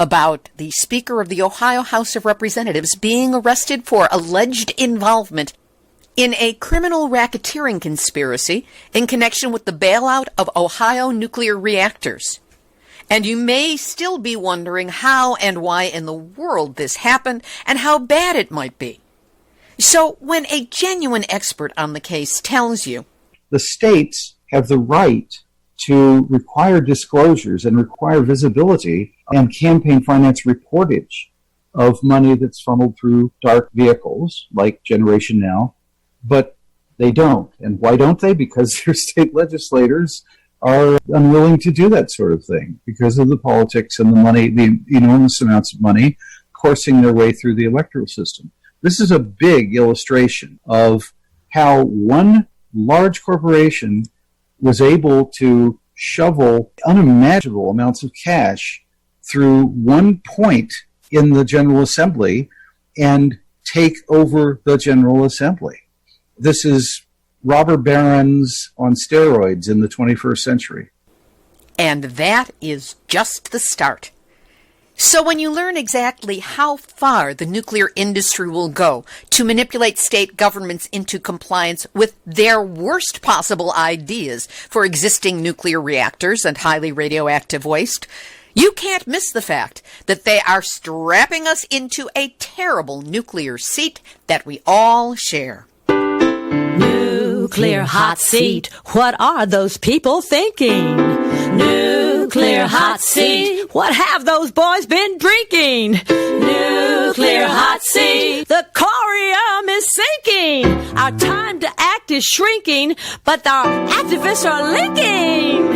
about the Speaker of the Ohio House of Representatives being arrested for alleged involvement in a criminal racketeering conspiracy in connection with the bailout of Ohio nuclear reactors. And you may still be wondering how and why in the world this happened and how bad it might be. So when a genuine expert on the case tells you, the states have the right to require disclosures and require visibility and campaign finance reportage of money that's funneled through dark vehicles like Generation Now, but they don't. And why don't they? Because their state legislators are unwilling to do that sort of thing because of the politics and the money, the enormous amounts of money coursing their way through the electoral system. This is a big illustration of how one large corporation was able to shovel unimaginable amounts of cash through one point in the General Assembly and take over the General Assembly. This is robber barons on steroids in the 21st century. And that is just the start. So when you learn exactly how far the nuclear industry will go to manipulate state governments into compliance with their worst possible ideas for existing nuclear reactors and highly radioactive waste, you can't miss the fact that they are strapping us into a terrible nuclear seat that we all share. Nuclear hot seat. What are those people thinking? Nuclear hot seat. What have those boys been drinking? Nuclear hot seat. The corium is sinking. Our time to act is shrinking, but our activists are linking.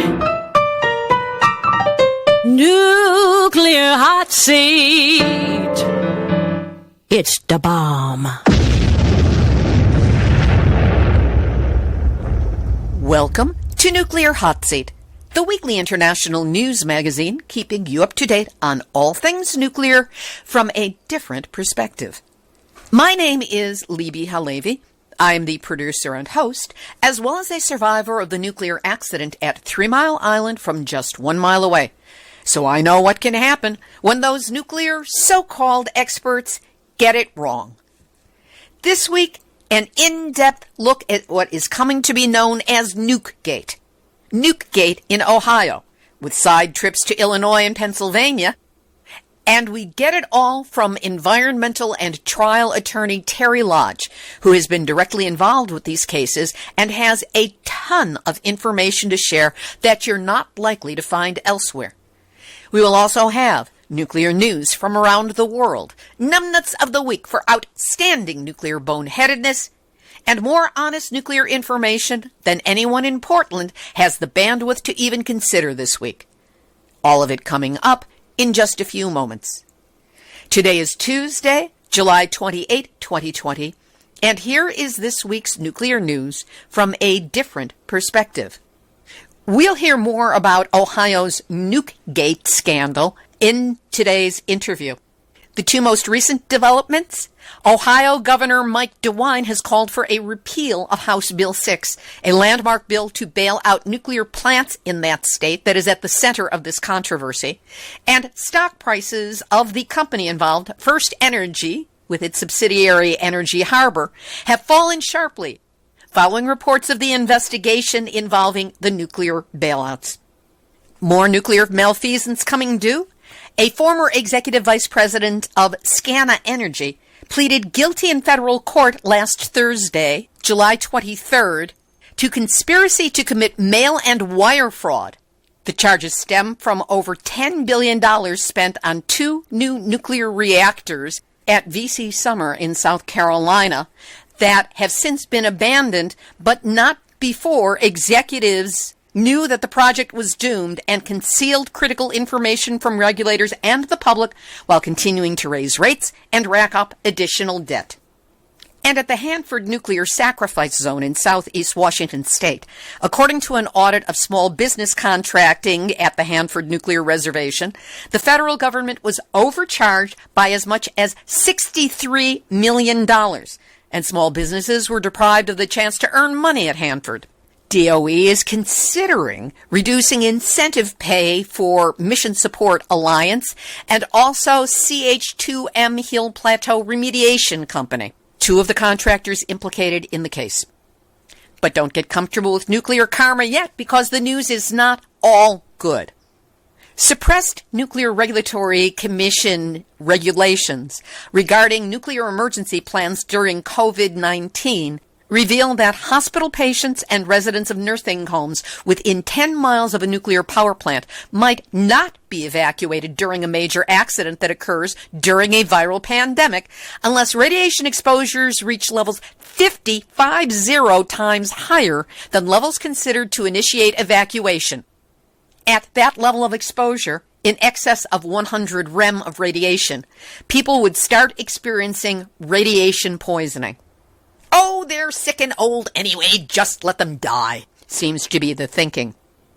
Nuclear hot seat. It's the bomb. Welcome to Nuclear Hot Seat, the weekly international news magazine keeping you up to date on all things nuclear from a different perspective. My name is Libby Halevi. I'm the producer and host, as well as a survivor of the nuclear accident at 3 Mile Island from just 1 mile away. So I know what can happen when those nuclear so-called experts get it wrong. This week, an in-depth look at what is coming to be known as Nukegate. Nukegate in Ohio, with side trips to Illinois and Pennsylvania. And we get it all from environmental and trial attorney Terry Lodge, who has been directly involved with these cases and has a ton of information to share that you're not likely to find elsewhere. We will also have nuclear news from around the world, numbnuts of the week for outstanding nuclear boneheadedness, and more honest nuclear information than anyone in Portland has the bandwidth to even consider this week. All of it coming up in just a few moments. Today is Tuesday, July 28, 2020, and here is this week's nuclear news from a different perspective. We'll hear more about Ohio's Nukegate scandal in today's interview. The two most recent developments: Ohio Governor Mike DeWine has called for a repeal of House Bill 6, a landmark bill to bail out nuclear plants in that state that is at the center of this controversy. And stock prices of the company involved, First Energy, with its subsidiary Energy Harbor, have fallen sharply following reports of the investigation involving the nuclear bailouts. More nuclear malfeasance coming due? A former executive vice president of Scana Energy pleaded guilty in federal court last Thursday, July 23rd, to conspiracy to commit mail and wire fraud. The charges stem from over $10 billion spent on 2 new nuclear reactors at VC Summer in South Carolina that have since been abandoned, but not before executives knew that the project was doomed and concealed critical information from regulators and the public while continuing to raise rates and rack up additional debt. And at the Hanford Nuclear Sacrifice Zone in southeast Washington state, according to an audit of small business contracting at the Hanford Nuclear Reservation, the federal government was overcharged by as much as $63 million, and small businesses were deprived of the chance to earn money at Hanford. DOE is considering reducing incentive pay for Mission Support Alliance and also CH2M Hill Plateau Remediation Company, two of the contractors implicated in the case. But don't get comfortable with nuclear karma yet, because the news is not all good. Suppressed Nuclear Regulatory Commission regulations regarding nuclear emergency plans during COVID-19 reveal that hospital patients and residents of nursing homes within 10 miles of a nuclear power plant might not be evacuated during a major accident that occurs during a viral pandemic unless radiation exposures reach levels 50 times higher than levels considered to initiate evacuation. At that level of exposure, in excess of 100 rem of radiation, people would start experiencing radiation poisoning. Oh, they're sick and old anyway, just let them die, seems to be the thinking.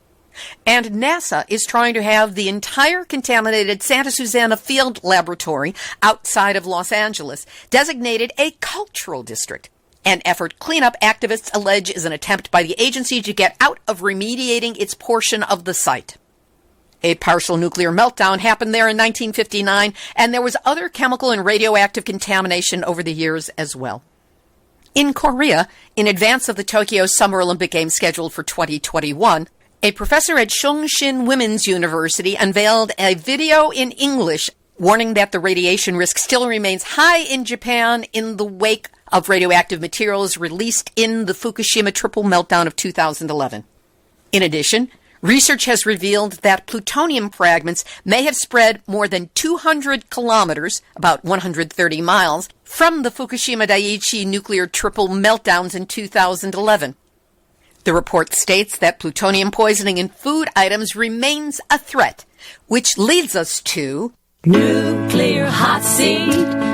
And NASA is trying to have the entire contaminated Santa Susana Field Laboratory outside of Los Angeles designated a cultural district. An effort cleanup activists allege is an attempt by the agency to get out of remediating its portion of the site. A partial nuclear meltdown happened there in 1959, and there was other chemical and radioactive contamination over the years as well. In Korea, in advance of the Tokyo Summer Olympic Games scheduled for 2021, a professor at Chungshin Women's University unveiled a video in English warning that the radiation risk still remains high in Japan in the wake of radioactive materials released in the Fukushima triple meltdown of 2011. In addition, research has revealed that plutonium fragments may have spread more than 200 kilometers, about 130 miles, from the Fukushima Daiichi nuclear triple meltdowns in 2011. The report states that plutonium poisoning in food items remains a threat, which leads us to Nuclear hot seat,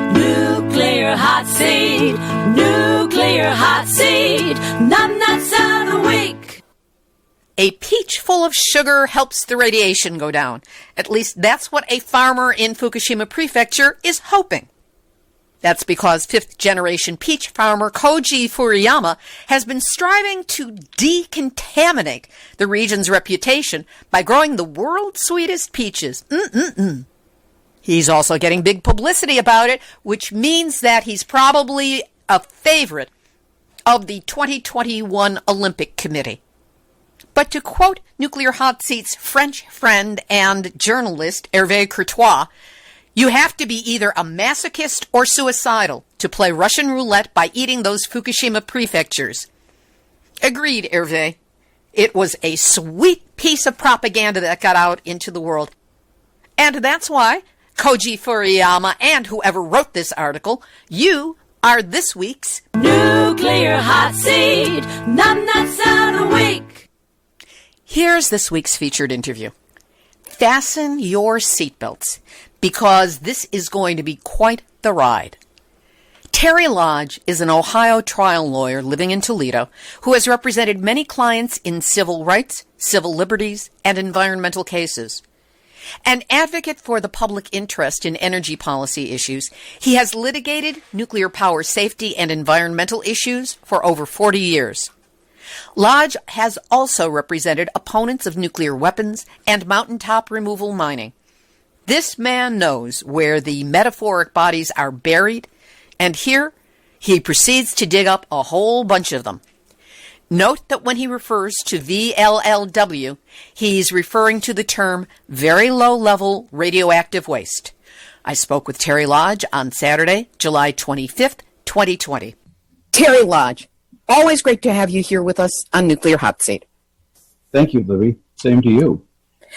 nuclear hot seat, nuclear hot seat, numbnuts of the week. A peach full of sugar helps the radiation go down. At least that's what a farmer in Fukushima Prefecture is hoping. That's because fifth-generation peach farmer Koji Furuyama has been striving to decontaminate the region's reputation by growing the world's sweetest peaches. He's also getting big publicity about it, which means that he's probably a favorite of the 2021 Olympic Committee. But to quote Nuclear Hot Seat's French friend and journalist Hervé Courtois, you have to be either a masochist or suicidal to play Russian roulette by eating those Fukushima prefectures. Agreed, Hervé. It was a sweet piece of propaganda that got out into the world. And that's why Koji Furuyama and whoever wrote this article, you are this week's Nuclear Hot Seat, numbnuts of the week. Here's this week's featured interview. Fasten your seatbelts, because this is going to be quite the ride. Terry Lodge is an Ohio trial lawyer living in Toledo who has represented many clients in civil rights, civil liberties, and environmental cases. An advocate for the public interest in energy policy issues, he has litigated nuclear power safety and environmental issues for over 40 years. Lodge has also represented opponents of nuclear weapons and mountaintop removal mining. This man knows where the metaphoric bodies are buried, and here he proceeds to dig up a whole bunch of them. Note that when he refers to VLLW, he's referring to the term very low-level radioactive waste. I spoke with Terry Lodge on Saturday, July 25th, 2020. Terry Lodge, always great to have you here with us on Nuclear Hot Seat. Thank you, Libby. Same to you.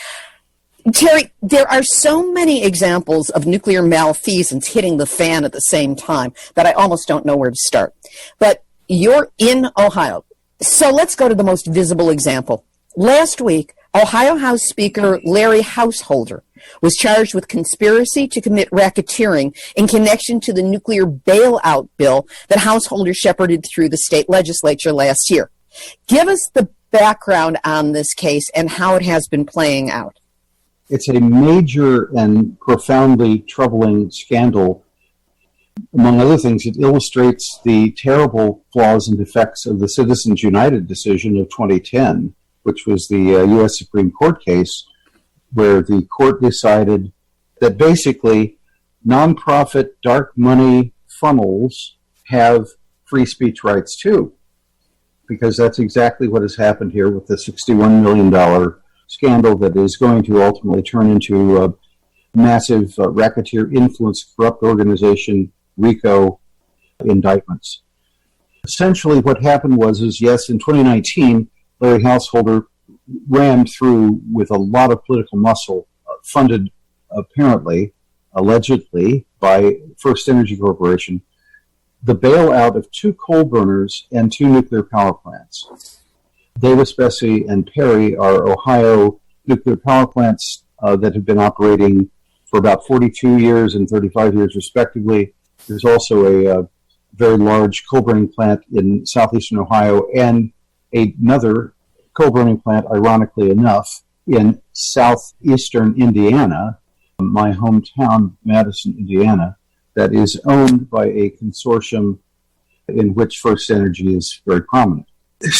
Terry, there are so many examples of nuclear malfeasance hitting the fan at the same time that I almost don't know where to start. But you're in Ohio. So let's go to the most visible example. Last week, Ohio House Speaker Larry Householder was charged with conspiracy to commit racketeering in connection to the nuclear bailout bill that Householder shepherded through the state legislature last year. Give us the background on this case and how it has been playing out. It's a major and profoundly troubling scandal Among other things, it illustrates the terrible flaws and defects of the Citizens United decision of 2010, which was the U.S. Supreme Court case where the court decided that basically nonprofit dark money funnels have free speech rights too, because that's exactly what has happened here with the $61 million scandal that is going to ultimately turn into a massive racketeer influence corrupt organization RICO indictments. Essentially what happened was, yes, in 2019, Larry Householder rammed through with a lot of political muscle, funded apparently, allegedly, by First Energy Corporation, the bailout of 2 coal burners and 2 nuclear power plants. Davis, Bessie, and Perry are Ohio nuclear power plants that have been operating for about 42 years and 35 years respectively. There's also a very large coal burning plant in southeastern Ohio and another coal burning plant, ironically enough, in southeastern Indiana, my hometown, Madison, Indiana, that is owned by a consortium in which First Energy is very prominent.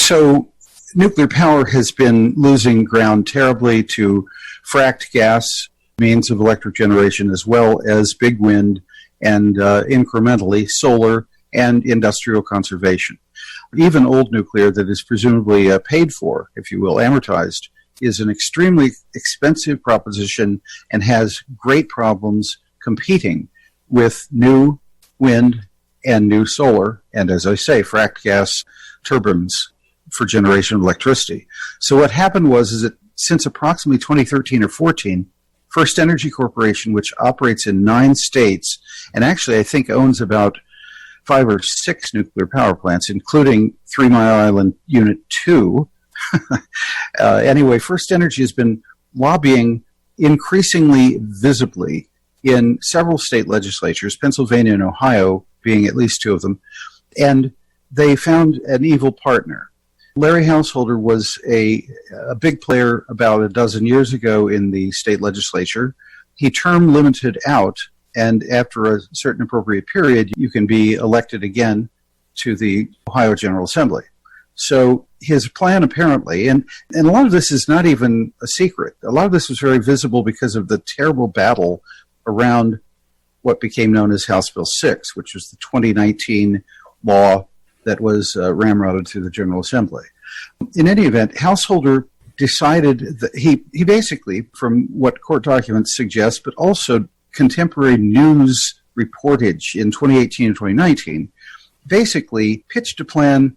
So nuclear power has been losing ground terribly to fracked gas means of electric generation, as well as big wind and incrementally solar and industrial conservation. Even old nuclear that is presumably paid for, if you will, amortized, is an extremely expensive proposition and has great problems competing with new wind and new solar, and as I say, fracked gas turbines for generation of electricity. So what happened was that since approximately 2013 or 14, First Energy Corporation, which operates in 9 states, and actually I think owns about 5 or 6 nuclear power plants, including 3 Mile Island Unit 2. Anyway, First Energy has been lobbying increasingly visibly in several state legislatures, Pennsylvania and Ohio being at least 2 of them, and they found an evil partner. Larry Householder was a big player about a dozen years ago in the state legislature. He term limited out, and after a certain appropriate period, you can be elected again to the Ohio General Assembly. So his plan apparently, and a lot of this is not even a secret. A lot of this was very visible because of the terrible battle around what became known as House Bill 6, which was the 2019 law that was ramrodded through the General Assembly. In any event, Householder decided that he basically, from what court documents suggest, but also contemporary news reportage in 2018 and 2019, basically pitched a plan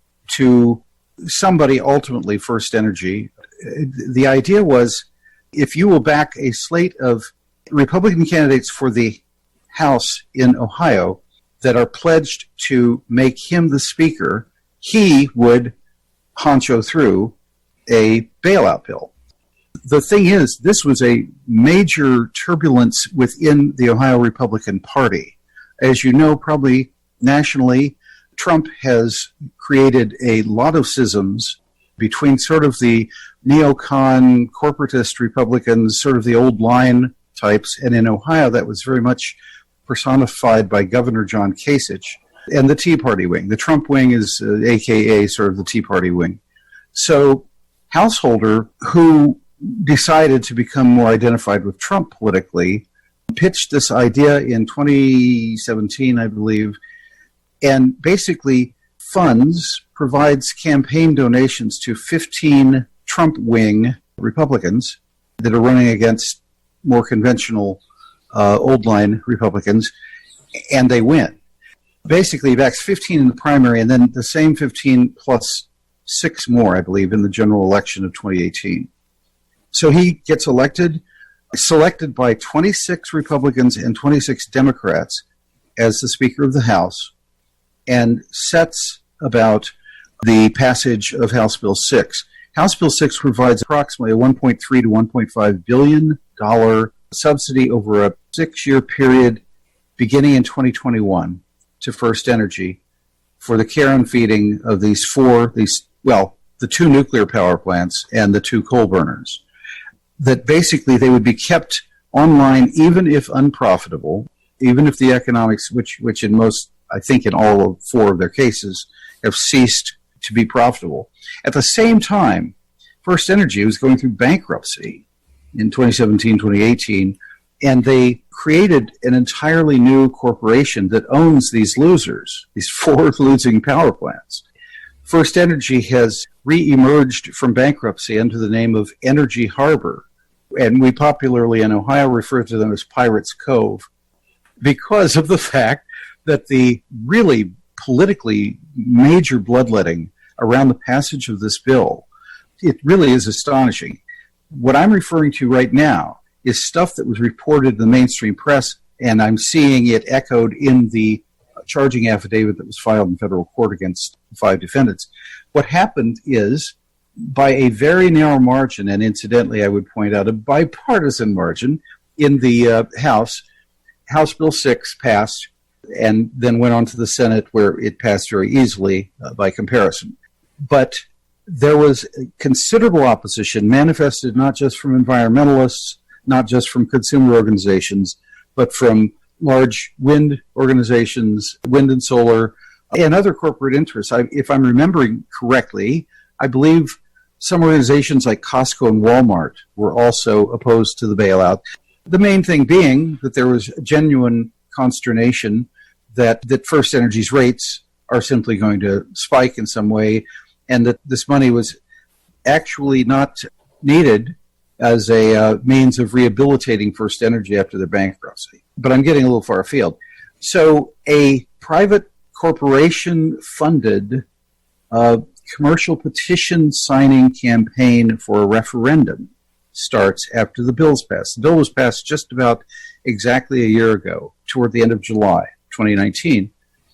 to somebody, ultimately First Energy. The idea was, if you will back a slate of Republican candidates for the House in Ohio that are pledged to make him the speaker, he would honcho through a bailout bill. The thing is, this was a major turbulence within the Ohio Republican Party. As you know, probably nationally, Trump has created a lot of schisms between sort of the neocon corporatist Republicans, sort of the old line types, and in Ohio that was very much personified by Governor John Kasich, and the Tea Party wing. The Trump wing is AKA sort of the Tea Party wing. So Householder, who decided to become more identified with Trump politically, pitched this idea in 2017, I believe, and basically provides campaign donations to 15 Trump wing Republicans that are running against more conventional old line Republicans, and they win. Basically, he backs 15 in the primary, and then the same 15 plus 6 more, I believe, in the general election of 2018. So he gets selected by 26 Republicans and 26 Democrats as the Speaker of the House, and sets about the passage of House Bill 6. House Bill 6 provides approximately a $1.3 to $1.5 billion subsidy over a 6-year period beginning in 2021 to First Energy for the care and feeding of the 2 nuclear power plants and the 2 coal burners. That basically they would be kept online even if unprofitable, even if the economics, which in most, I think in all of 4 of their cases, have ceased to be profitable. At the same time, First Energy was going through bankruptcy in 2017, 2018, and they created an entirely new corporation that owns these losers, these 4 losing power plants. First Energy has re-emerged from bankruptcy under the name of Energy Harbor, and we popularly in Ohio refer to them as Pirates Cove, because of the fact that the really politically major bloodletting around the passage of this bill, it really is astonishing. What I'm referring to right now is stuff that was reported in the mainstream press, and I'm seeing it echoed in the charging affidavit that was filed in federal court against the 5 defendants. What happened is, by a very narrow margin, and incidentally, I would point out a bipartisan margin, in the House Bill 6 passed and then went on to the Senate, where it passed very easily by comparison. But there was considerable opposition manifested not just from environmentalists, not just from consumer organizations, but from large wind organizations, wind and solar, and other corporate interests. If I'm remembering correctly, I believe some organizations like Costco and Walmart were also opposed to the bailout. The main thing being that there was genuine consternation that First Energy's rates are simply going to spike in some way, and that this money was actually not needed as a means of rehabilitating First Energy after their bankruptcy. But I'm getting a little far afield. So a private corporation-funded commercial petition signing campaign for a referendum starts after the bill's passed. The bill was passed just about exactly a year ago, toward the end of July 2019.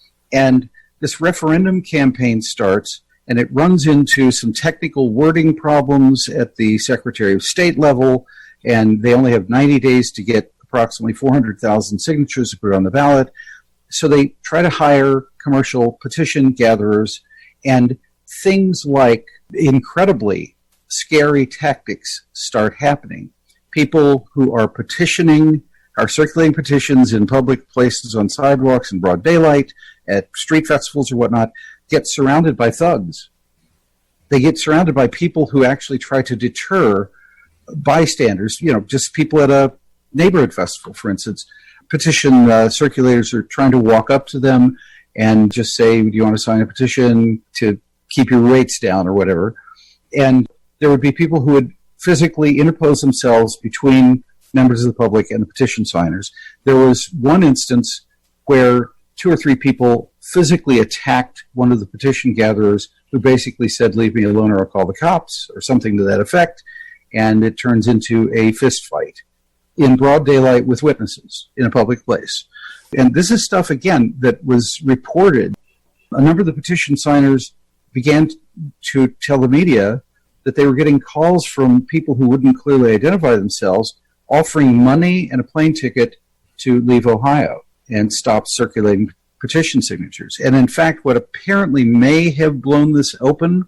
And this referendum campaign starts, and it runs into some technical wording problems at the Secretary of State level, and they only have 90 days to get approximately 400,000 signatures to put on the ballot. So they try to hire commercial petition gatherers, and things like incredibly scary tactics start happening. People who are petitioning, are circulating petitions in public places, on sidewalks in broad daylight, at street festivals or whatnot, get surrounded by thugs. They get surrounded by people who actually try to deter bystanders, just people at a neighborhood festival, for instance. Petition circulators are trying to walk up to them and just say, do you want to sign a petition to keep your rates down or whatever? And there would be people who would physically interpose themselves between members of the public and the petition signers. There was one instance where 2 or 3 people physically attacked one of the petition gatherers, who basically said, leave me alone or I'll call the cops, or something to that effect. And it turns into a fist fight in broad daylight with witnesses in a public place. And this is stuff, again, that was reported. A number of the petition signers began to tell the media that they were getting calls from people who wouldn't clearly identify themselves, offering money and a plane ticket to leave Ohio and stop circulating petition signatures. And in fact, what apparently may have blown this open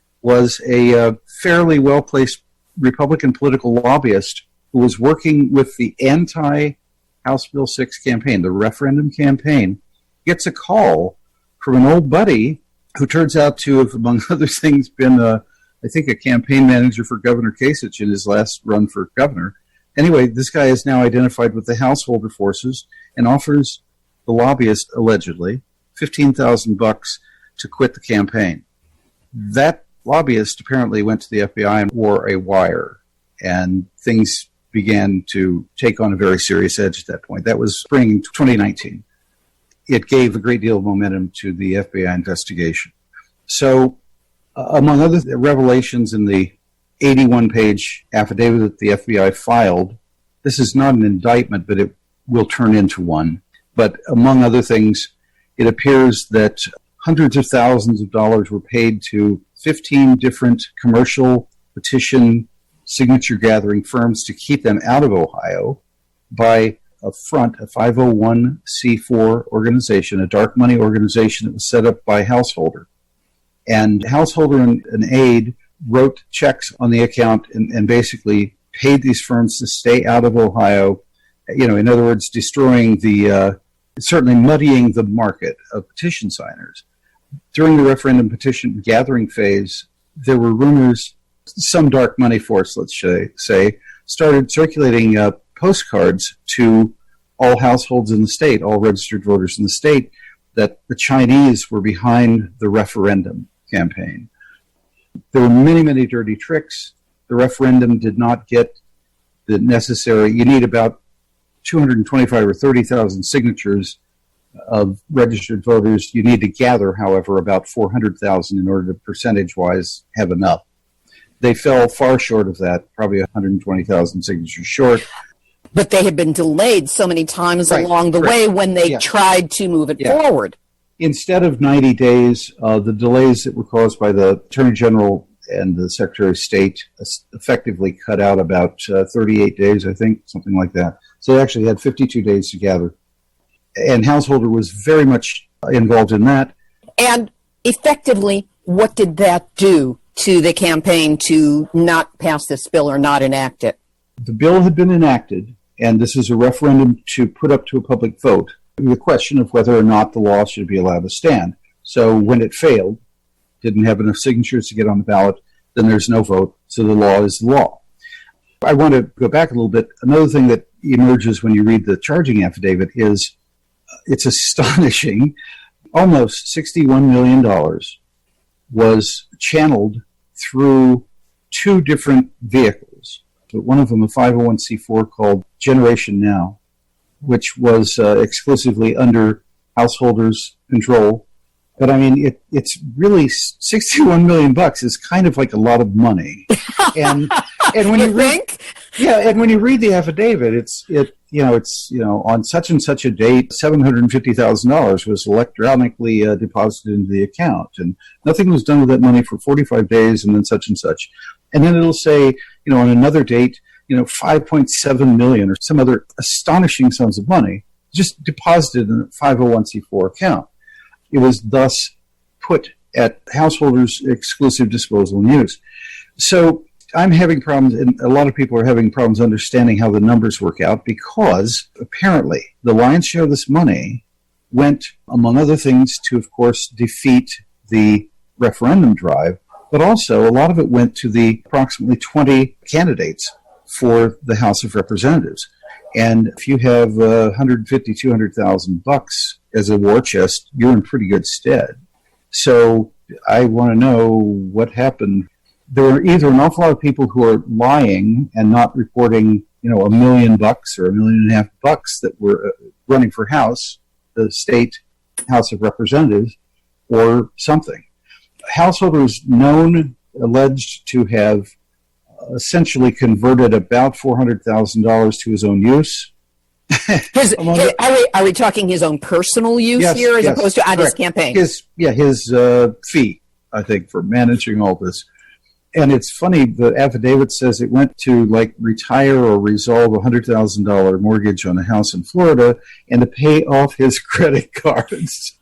was a fairly well-placed Republican political lobbyist who was working with the anti-House Bill 6 campaign, the referendum campaign, gets a call from an old buddy who turns out to have, among other things, been, I think, a campaign manager for Governor Kasich in his last run for governor. Anyway, this guy is now identified with the householder forces and offers the lobbyist, allegedly, $15,000 to quit the campaign. That lobbyist apparently went to the FBI and wore a wire, and things began to take on a very serious edge at that point. That was spring 2019. It gave a great deal of momentum to the FBI investigation. So, among other revelations in the 81-page affidavit that the FBI filed, this is not an indictment, but it will turn into one. But among other things, it appears that hundreds of thousands of dollars were paid to 15 different commercial petition signature gathering firms to keep them out of Ohio by a 501c4 organization, a dark money organization that was set up by Householder. And Householder and Aid wrote checks on the account and basically paid these firms to stay out of Ohio In other words, destroying certainly muddying the market of petition signers. During the referendum petition gathering phase, there were rumors, some dark money force, let's say, started circulating postcards to all households in the state, all registered voters in the state, that the Chinese were behind the referendum campaign. There were many, many dirty tricks. The referendum did not get the necessary, you need about 225 or 30,000 signatures of registered voters. You need to gather, however, about 400,000 in order to percentage-wise have enough. They fell far short of that, probably 120,000 signatures short. But they had been delayed so many times along the way when they tried to move it forward. Instead of 90 days, the delays that were caused by the Attorney General and the Secretary of State effectively cut out about 38 days, I think, something like that. So they actually had 52 days to gather. And Householder was very much involved in that. And effectively, what did that do to the campaign to not pass this bill or not enact it? The bill had been enacted, and this is a referendum to put up to a public vote the question of whether or not the law should be allowed to stand. So when it failed, didn't have enough signatures to get on the ballot, then there's no vote, so the law is the law. I want to go back a little bit. Another thing that emerges when you read the charging affidavit is it's astonishing. Almost $61 million was channeled through two different vehicles. But one of them, a 501c4 called Generation Now, which was exclusively under Householder's control. But I mean, it's really $61 million is kind of like a lot of money. And when you read, and when you read the affidavit, it's on such and such a date, $750,000 was electronically deposited into the account, and nothing was done with that money for 45 days, and then such and such. And then it'll say, on another date, $5.7 million or some other astonishing sums of money just deposited in a 501c4 account. It was thus put at Householder's exclusive disposal and use. So I'm having problems, and a lot of people are having problems understanding how the numbers work out, because apparently the lion's share of this money went, among other things, to, of course, defeat the referendum drive, but also a lot of it went to the approximately 20 candidates for the House of Representatives. And if you have $150,000, $200,000 as a war chest, you're in pretty good stead. So I want to know what happened. There are either an awful lot of people who are lying and not reporting, $1 million or $1.5 million that were running for House, the state House of Representatives, or something. Householder is alleged to have essentially converted about $400,000 to his own use. Are we talking his own personal use here as opposed to on his campaign? His fee, I think, for managing all this. And it's funny, the affidavit says it went to retire or resolve a $100,000 mortgage on a house in Florida and to pay off his credit cards.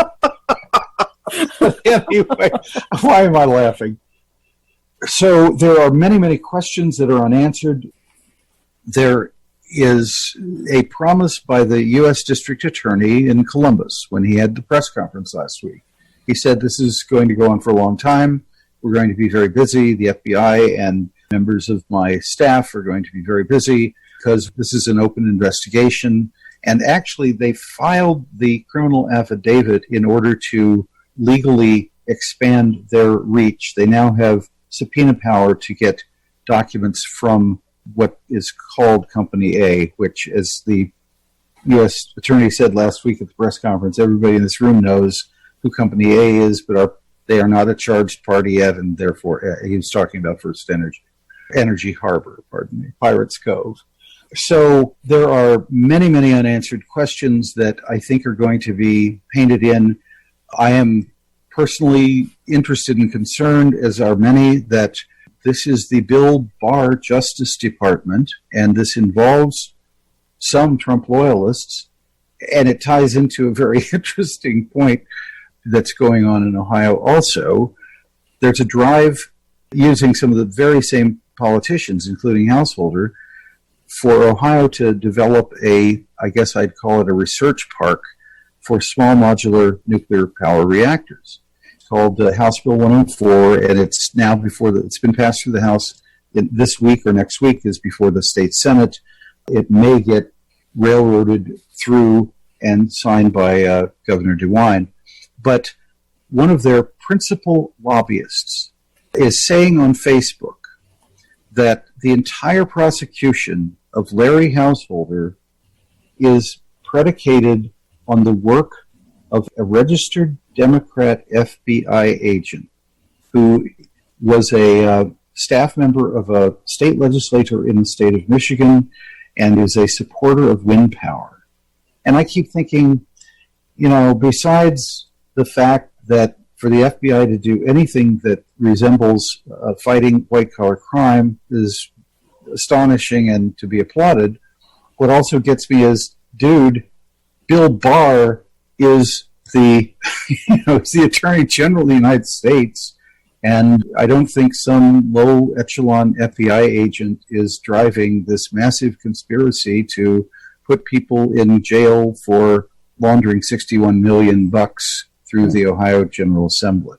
Anyway, why am I laughing? So there are many, many questions that are unanswered. There is a promise by the U.S. District Attorney in Columbus when he had the press conference last week. He said this is going to go on for a long time. We're going to be very busy. The FBI and members of my staff are going to be very busy because this is an open investigation. And actually, they filed the criminal affidavit in order to legally expand their reach. They now have subpoena power to get documents from what is called Company A, which, as the U.S. Attorney said last week at the press conference, everybody in this room knows who Company A is, but they are not a charged party yet, and therefore he was talking about First Energy Harbor, Pirates Cove. So there are many, many unanswered questions that I think are going to be painted in. I am personally interested and concerned, as are many, that this is the Bill Barr Justice Department, and this involves some Trump loyalists, and it ties into a very interesting point that's going on in Ohio also. There's a drive using some of the very same politicians, including Householder, for Ohio to develop I guess I'd call it a research park for small modular nuclear power reactors. It's called House Bill 104, and it's now it's been passed through the House this week or next week is before the state Senate. It may get railroaded through and signed by Governor DeWine. But one of their principal lobbyists is saying on Facebook that the entire prosecution of Larry Householder is predicated on the work of a registered Democrat FBI agent who was a staff member of a state legislature in the state of Michigan and is a supporter of wind power. And I keep thinking, besides the fact that for the FBI to do anything that resembles fighting white-collar crime is astonishing and to be applauded, what also gets me is, dude, Bill Barr is the Attorney General of the United States, and I don't think some low echelon FBI agent is driving this massive conspiracy to put people in jail for laundering $61 million through the Ohio General Assembly.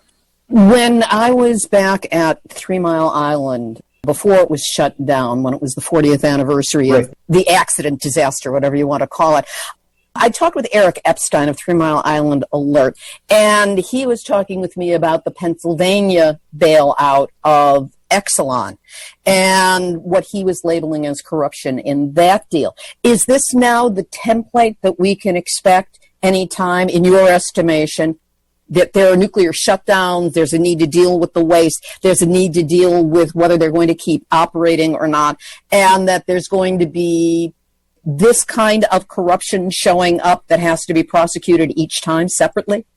When I was back at 3 Mile Island, before it was shut down, when it was the 40th anniversary of the accident, disaster, whatever you want to call it, I talked with Eric Epstein of 3 Mile Island Alert, and he was talking with me about the Pennsylvania bailout of Exelon and what he was labeling as corruption in that deal. Is this now the template that we can expect anytime, in your estimation, that there are nuclear shutdowns, there's a need to deal with the waste, there's a need to deal with whether they're going to keep operating or not, and that there's going to be this kind of corruption showing up that has to be prosecuted each time separately?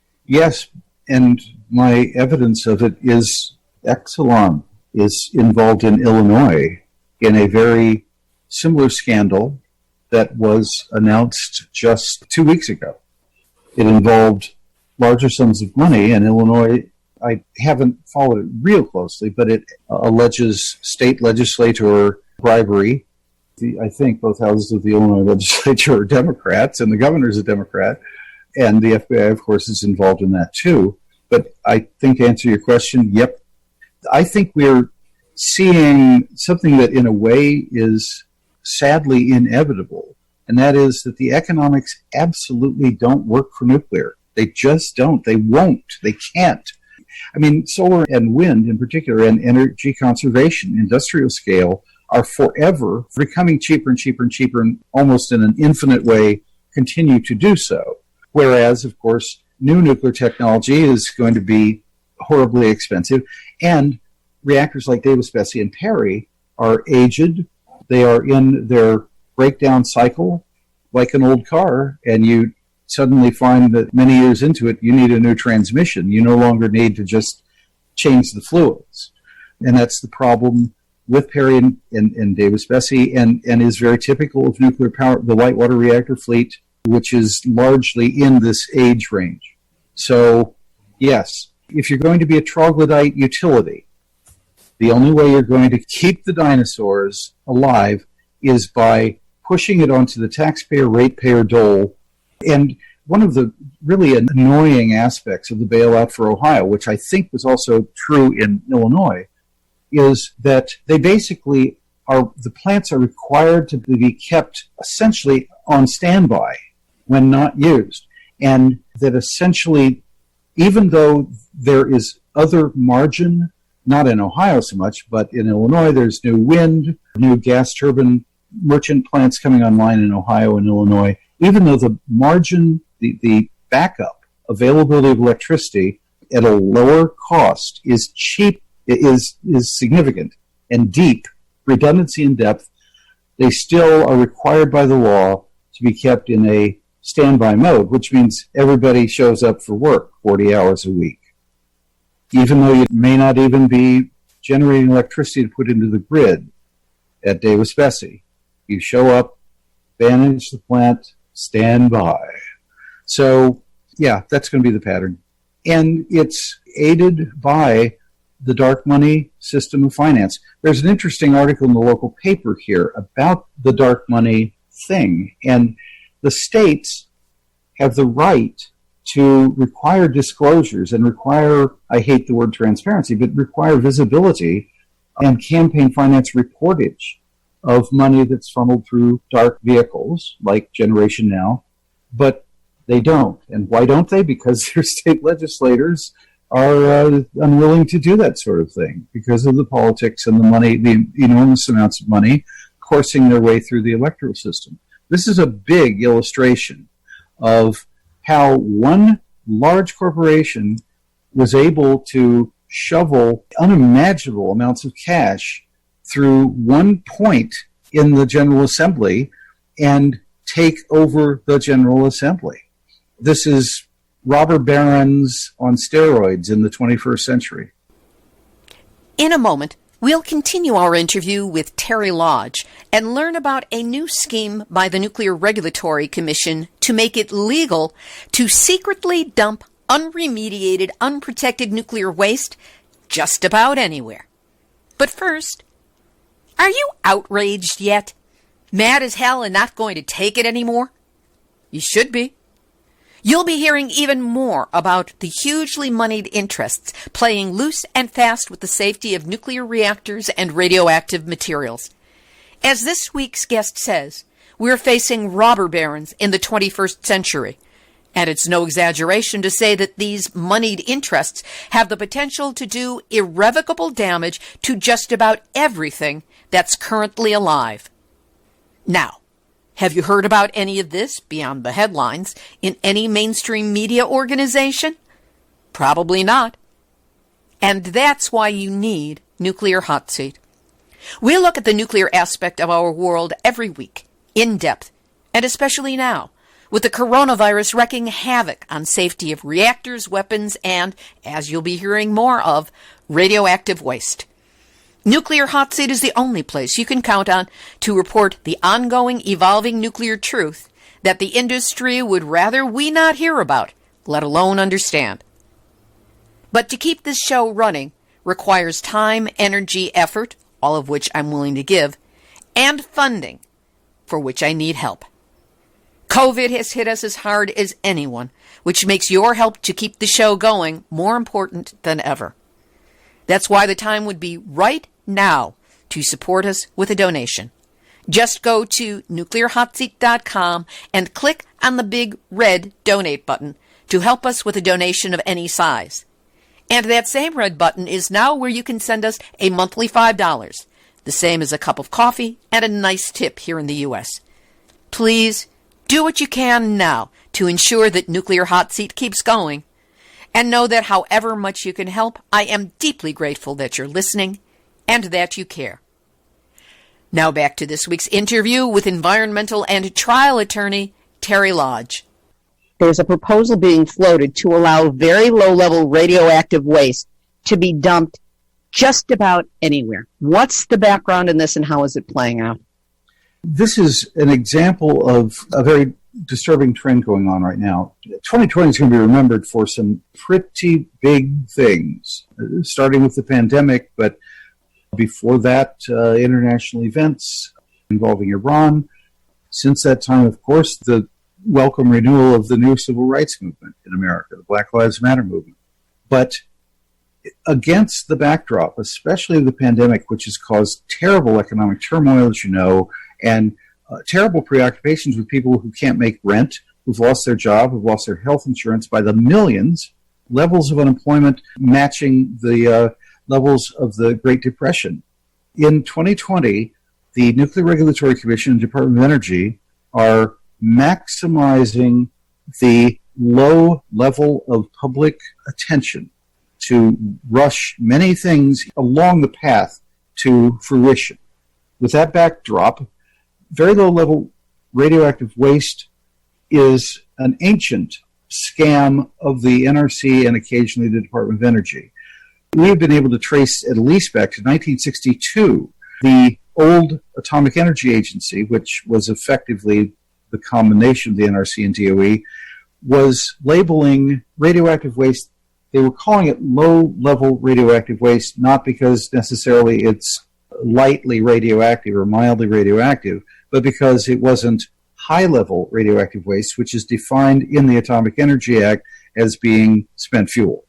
Yes, and my evidence of it is Exelon is involved in Illinois in a very similar scandal that was announced just 2 weeks ago. It involved larger sums of money, and Illinois, I haven't followed it real closely, but it alleges state legislator bribery. I think both houses of the Illinois legislature are Democrats, and the governor's a Democrat, and the FBI, of course, is involved in that too. But I think to answer your question, yep. I think we're seeing something that in a way is sadly inevitable, and that is that the economics absolutely don't work for nuclear. They just don't. They won't. They can't. I mean, solar and wind in particular, and energy conservation, industrial scale, are forever becoming cheaper and cheaper and cheaper, and almost in an infinite way continue to do so. Whereas, of course, new nuclear technology is going to be horribly expensive, and reactors like Davis-Besse and Perry are aged. They are in their breakdown cycle like an old car, and you suddenly find that many years into it, you need a new transmission. You no longer need to just change the fluids. And that's the problem with Perry and Davis-Besse, and is very typical of nuclear power, the light water reactor fleet, which is largely in this age range. So, yes, if you're going to be a troglodyte utility, the only way you're going to keep the dinosaurs alive is by pushing it onto the taxpayer ratepayer dole. And one of the really annoying aspects of the bailout for Ohio, which I think was also true in Illinois, is that they basically the plants are required to be kept essentially on standby when not used. And that essentially, even though there is other margin, not in Ohio so much, but in Illinois, there's new wind, new gas turbine merchant plants coming online in Ohio and Illinois, even though the margin, the backup availability of electricity at a lower cost is cheap, is significant and deep, redundancy and depth, they still are required by the law to be kept in a standby mode, which means everybody shows up for work 40 hours a week. Even though you may not even be generating electricity to put into the grid at Davis-Besse, you show up, manage the plant, stand by. So, yeah, that's going to be the pattern. And it's aided by the dark money system of finance. There's an interesting article in the local paper here about the dark money thing, and the states have the right to require disclosures and require, I hate the word transparency, but require visibility and campaign finance reportage of money that's funneled through dark vehicles like Generation Now, but they don't. And why don't they? Because their state legislators are unwilling to do that sort of thing because of the politics and the money, the enormous amounts of money coursing their way through the electoral system. This is a big illustration of how one large corporation was able to shovel unimaginable amounts of cash through one point in the General Assembly and take over the General Assembly. This is robber barons on steroids in the 21st century. In a moment, we'll continue our interview with Terry Lodge and learn about a new scheme by the Nuclear Regulatory Commission to make it legal to secretly dump unremediated, unprotected nuclear waste just about anywhere. But first, are you outraged yet? Mad as hell and not going to take it anymore? You should be. You'll be hearing even more about the hugely moneyed interests playing loose and fast with the safety of nuclear reactors and radioactive materials. As this week's guest says, we're facing robber barons in the 21st century. And it's no exaggeration to say that these moneyed interests have the potential to do irrevocable damage to just about everything that's currently alive. Now, have you heard about any of this beyond the headlines in any mainstream media organization? Probably not. And that's why you need Nuclear Hot Seat. We look at the nuclear aspect of our world every week, in depth, and especially now, with the coronavirus wreaking havoc on safety of reactors, weapons, and, as you'll be hearing more of, radioactive waste. Nuclear Hot Seat is the only place you can count on to report the ongoing, evolving nuclear truth that the industry would rather we not hear about, let alone understand. But to keep this show running requires time, energy, effort, all of which I'm willing to give, and funding, for which I need help. COVID has hit us as hard as anyone, which makes your help to keep the show going more important than ever. That's why the time would be right now to support us with a donation. Just go to nuclearhotseat.com and click on the big red donate button to help us with a donation of any size. And that same red button is now where you can send us a monthly $5, the same as a cup of coffee and a nice tip here in the U.S. Please do what you can now to ensure that Nuclear Hot Seat keeps going. And know that however much you can help, I am deeply grateful that you're listening and that you care. Now back to this week's interview with environmental and trial attorney Terry Lodge. There's a proposal being floated to allow very low-level radioactive waste to be dumped just about anywhere. What's the background in this and how is it playing out? This is an example of a very disturbing trend going on right now. 2020 is going to be remembered for some pretty big things, starting with the pandemic, but before that, international events involving Iran. Since that time, of course, the welcome renewal of the new civil rights movement in America, the Black Lives Matter movement. But against the backdrop, especially of the pandemic, which has caused terrible economic turmoil, as you know, and terrible preoccupations with people who can't make rent, who've lost their job, who've lost their health insurance by the millions, levels of unemployment matching the levels of the Great Depression. In 2020, the Nuclear Regulatory Commission and Department of Energy are maximizing the low level of public attention to rush many things along the path to fruition. With that backdrop, very low-level radioactive waste is an ancient scam of the NRC and occasionally the Department of Energy. We have been able to trace at least back to 1962 the old Atomic Energy Agency, which was effectively the combination of the NRC and DOE, was labeling radioactive waste they were calling it low-level radioactive waste, not because necessarily it's lightly radioactive or mildly radioactive, but because it wasn't high-level radioactive waste, which is defined in the Atomic Energy Act as being spent fuel.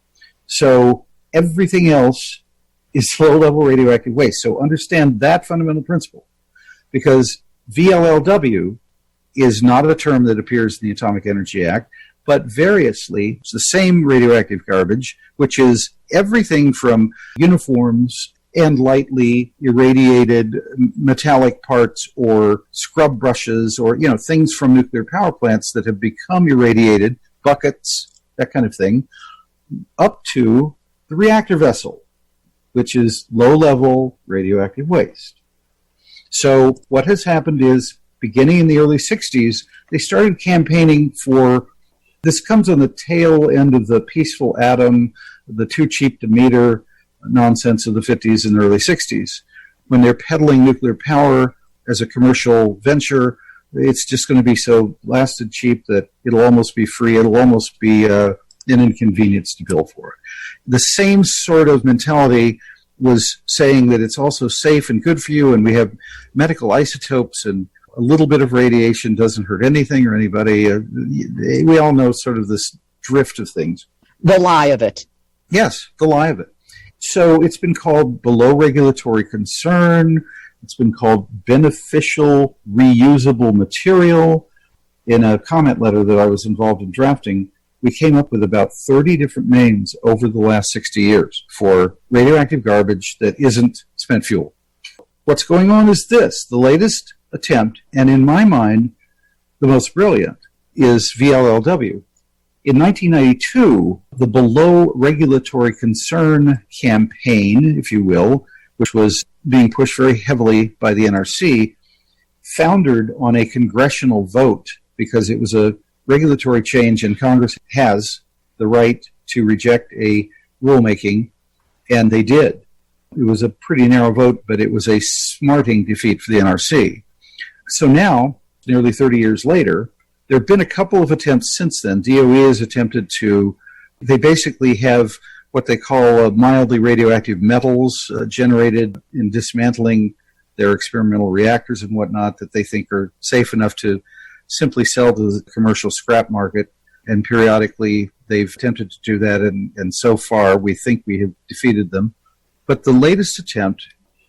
So everything else is low-level radioactive waste. So understand that fundamental principle, because VLLW is not a term that appears in the Atomic Energy Act, but variously, it's the same radioactive garbage, which is everything from uniforms and lightly irradiated metallic parts or scrub brushes or, things from nuclear power plants that have become irradiated, buckets, that kind of thing, up to the reactor vessel, which is low-level radioactive waste. So what has happened is, beginning in the early 60s, they started campaigning for, this comes on the tail end of the peaceful atom, the too cheap to meter nonsense of the 50s and early 60s. When they're peddling nuclear power as a commercial venture, it's just going to be so blasted cheap that it'll almost be free, it'll almost be an inconvenience to bill for it. The same sort of mentality was saying that it's also safe and good for you, and we have medical isotopes, and a little bit of radiation doesn't hurt anything or anybody. We all know sort of this drift of things. The lie of it. Yes, the lie of it. So it's been called below regulatory concern. It's been called beneficial reusable material. In a comment letter that I was involved in drafting, we came up with about 30 different names over the last 60 years for radioactive garbage that isn't spent fuel. What's going on is this. The latest attempt, and in my mind, the most brilliant, is VLLW. In 1992, the Below Regulatory Concern campaign, if you will, which was being pushed very heavily by the NRC, foundered on a congressional vote because it was a regulatory change and Congress has the right to reject a rulemaking, and they did. It was a pretty narrow vote, but it was a smarting defeat for the NRC. So now, nearly 30 years later, there have been a couple of attempts since then. DOE has attempted to, they basically have what they call mildly radioactive metals generated in dismantling their experimental reactors and whatnot that they think are safe enough to simply sell to the commercial scrap market. And periodically they've attempted to do that, and so far we think we have defeated them. But the latest attempt,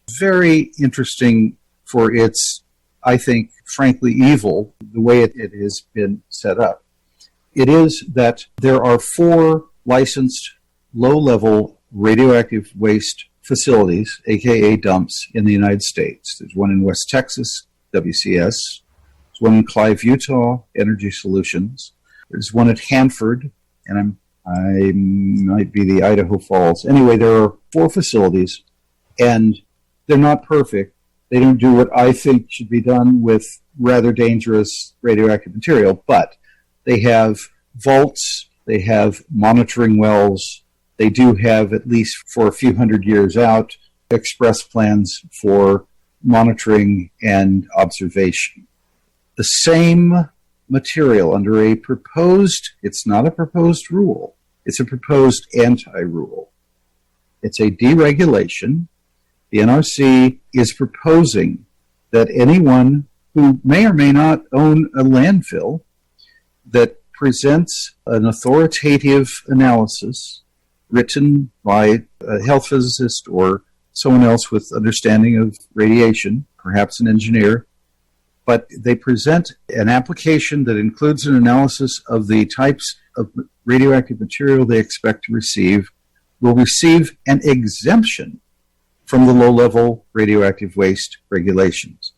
very interesting for its, I think, frankly evil, the way it has been set up. It is that there are 4 licensed low-level radioactive waste facilities, aka dumps, in the United States. There's one in West Texas, WCS. There's one in Clive, Utah, Energy Solutions. There's one at Hanford, and I might be the Idaho Falls. Anyway, there are 4 facilities, and they're not perfect. They don't do what I think should be done with rather dangerous radioactive material, but they have vaults, they have monitoring wells, they do have, at least for a few hundred years out, express plans for monitoring and observation. The same material under a proposed, it's not a proposed rule, it's a proposed anti-rule. It's a deregulation. The NRC is proposing that anyone who may or may not own a landfill that presents an authoritative analysis written by a health physicist or someone else with understanding of radiation, perhaps an engineer, but they present an application that includes an analysis of the types of radioactive material they expect to receive, will receive an exemption from the low-level radioactive waste regulations.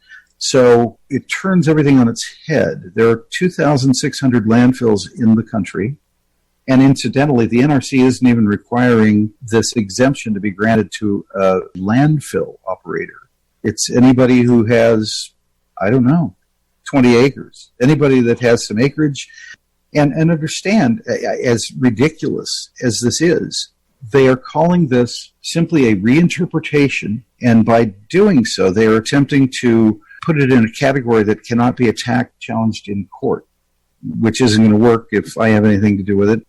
So it turns everything on its head. There are 2,600 landfills in the country, and incidentally, the NRC isn't even requiring this exemption to be granted to a landfill operator. It's anybody who has, 20 acres. Anybody that has some acreage. And understand, as ridiculous as this is, they are calling this simply a reinterpretation, and by doing so, they are attempting to put it in a category that cannot be attacked, challenged in court, which isn't going to work if I have anything to do with it.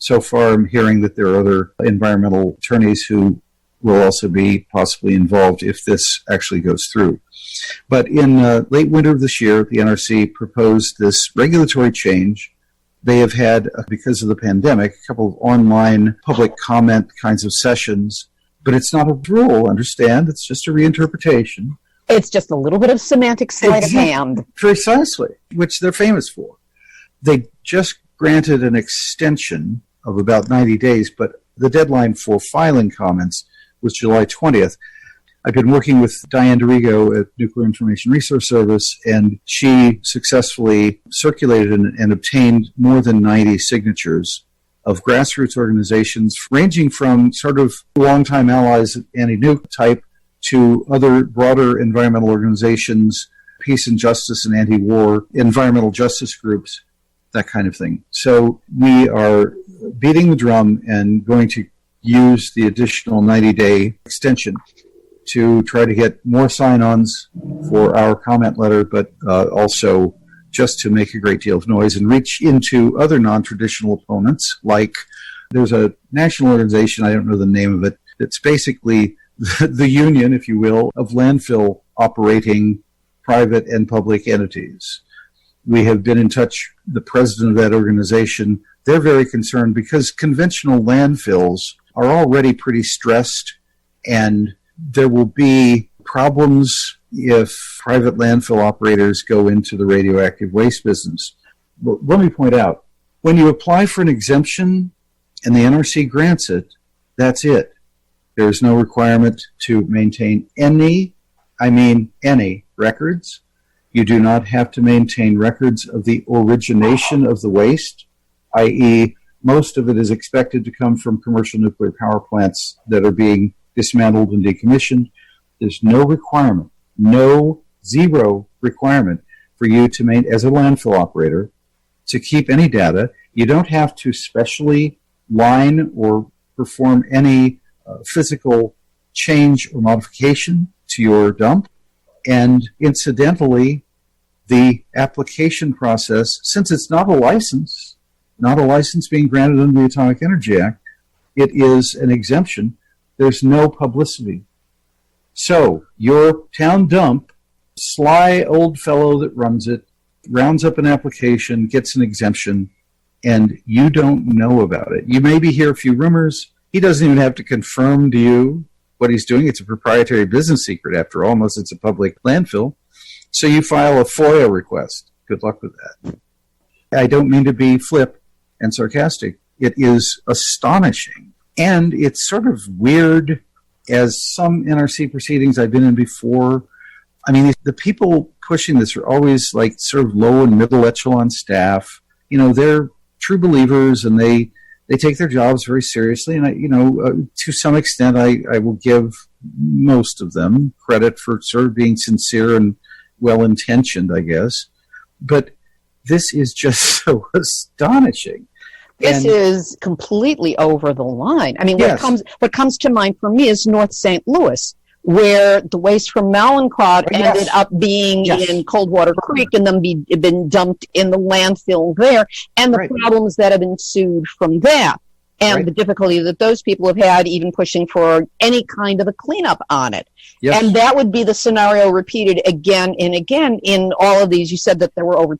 so far I'm hearing that there are other environmental attorneys who will also be possibly involved if this actually goes through. But in late winter of this year, the NRC proposed this regulatory change. They have had, because of the pandemic, a couple of online public comment kinds of sessions, but it's not a rule, understand? It's just a reinterpretation. It's just a little bit of semantic sleight of hand. Precisely, which they're famous for. They just granted an extension of about 90 days, but the deadline for filing comments was July 20th. I've been working with Diane Dorigo at Nuclear Information Resource Service, and she successfully circulated and obtained more than 90 signatures of grassroots organizations ranging from sort of longtime allies, anti-nuke type, to other broader environmental organizations, peace and justice and anti-war, environmental justice groups, that kind of thing. So we are beating the drum and going to use the additional 90-day extension to try to get more sign-ons for our comment letter, but also just to make a great deal of noise and reach into other non-traditional opponents, like there's a national organization, I don't know the name of it, that's basically the union, if you will, of landfill operating private and public entities. We have been in touch, the president of that organization, they're very concerned because conventional landfills are already pretty stressed, and there will be problems if private landfill operators go into the radioactive waste business. Well, let me point out, when you apply for an exemption and the NRC grants it, that's it. There is no requirement to maintain any records. You do not have to maintain records of the origination of the waste, i.e., most of it is expected to come from commercial nuclear power plants that are being dismantled and decommissioned. There's no requirement, zero requirement for you to as a landfill operator to keep any data. You don't have to specially line or perform any physical change or modification to your dump. And incidentally, the application process, since it's not a license being granted under the Atomic Energy Act, it is an exemption. There's no publicity. So your town dump, sly old fellow that runs it, rounds up an application, gets an exemption, and you don't know about it. You maybe hear a few rumors. He doesn't even have to confirm to you what he's doing. It's a proprietary business secret, after all, unless it's a public landfill. So you file a FOIA request. Good luck with that. I don't mean to be flip and sarcastic. It is astonishing. And it's sort of weird, as some NRC proceedings I've been in before. I mean, the people pushing this are always like sort of low and middle echelon staff. You know, they're true believers, and they take their jobs very seriously. And to some extent, I will give most of them credit for sort of being sincere and well-intentioned, I guess. But this is just so astonishing. This is completely over the line. I mean, yes. what comes to mind for me is North St. Louis, where the waste from Mallinckrodt ended up being in Coldwater Creek and then been dumped in the landfill there, and the problems that have ensued from that, and the difficulty that those people have had even pushing for any kind of a cleanup on it. Yes. And that would be the scenario repeated again and again in all of these. You said that there were over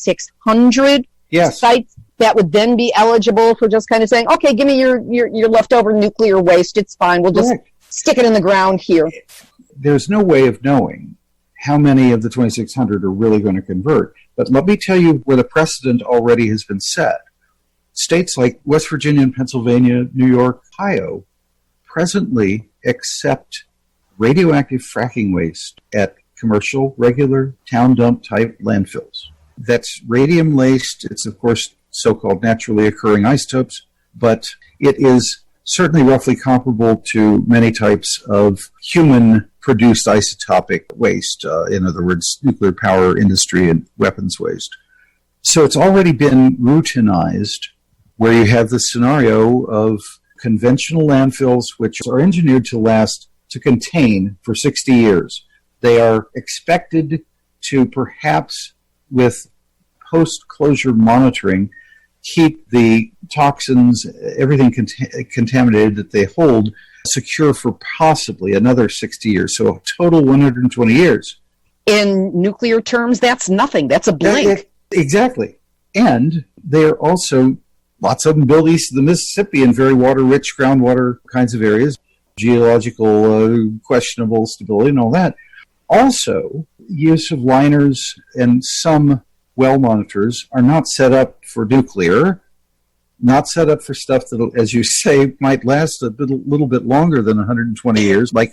2,600 sites that would then be eligible for just kind of saying, okay, give me your leftover nuclear waste. It's fine. We'll just stick it in the ground here. There's no way of knowing how many of the 2,600 are really going to convert. But let me tell you where the precedent already has been set. States like West Virginia and Pennsylvania, New York, Ohio, presently accept radioactive fracking waste at commercial, regular, town dump type landfills. That's radium laced. It's, of course, so-called naturally occurring isotopes, but it is certainly roughly comparable to many types of human-produced isotopic waste, in other words, nuclear power industry and weapons waste. So it's already been routinized, where you have the scenario of conventional landfills, which are engineered to contain for 60 years. They are expected to, perhaps with post-closure monitoring, keep the toxins, everything contaminated that they hold, secure for possibly another 60 years. So a total 120 years. In nuclear terms, that's nothing. That's a blink. Exactly. And they're also, lots of them built east of the Mississippi in very water-rich groundwater kinds of areas, geological questionable stability and all that. Also, use of liners and some well monitors are not set up for nuclear, not set up for stuff that, as you say, might last a little bit longer than 120 years, like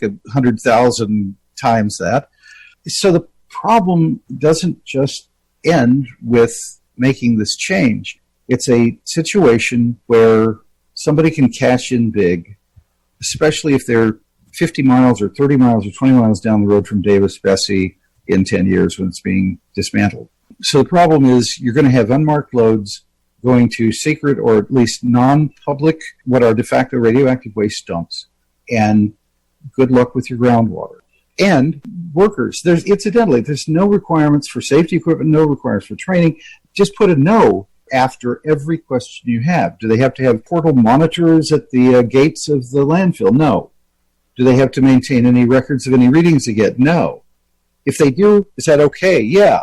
100,000 times that. So the problem doesn't just end with making this change. It's a situation where somebody can cash in big, especially if they're 50 miles or 30 miles or 20 miles down the road from Davis-Besse in 10 years when it's being dismantled. So the problem is you're going to have unmarked loads going to secret or at least non-public, what are de facto radioactive waste dumps, and good luck with your groundwater. And workers, incidentally, there's no requirements for safety equipment, no requirements for training. Just put a no after every question you have. Do they have to have portal monitors at the gates of the landfill? No. Do they have to maintain any records of any readings they get? No. If they do, is that okay? Yeah.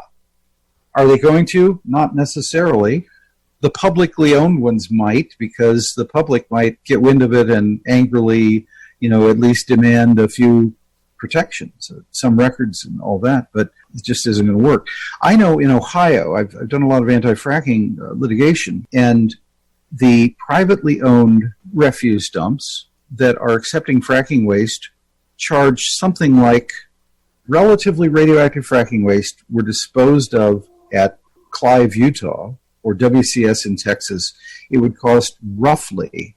Are they going to? Not necessarily. The publicly owned ones might, because the public might get wind of it and angrily, at least demand a few protections, some records and all that, but it just isn't going to work. I know in Ohio, I've done a lot of anti-fracking litigation, and the privately owned refuse dumps that are accepting fracking waste charge something like relatively radioactive fracking waste were disposed of at Clive, Utah, or WCS in Texas. It would cost roughly